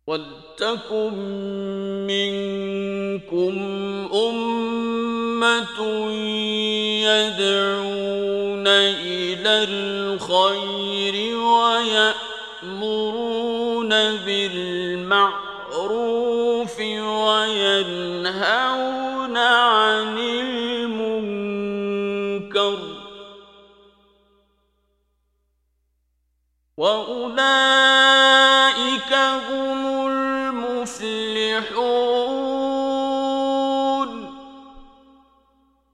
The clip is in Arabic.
وَلْتَكُن مِّنكُمْ أُمَّةٌ يَدْعُونَ إِلَى الْخَيْرِ وَيَأْمُرُونَ بِالْمَعْرُوفِ وَيَنْهَوْنَ عَنِ الْمُنكَرِ، وَأُولَٰئِكَ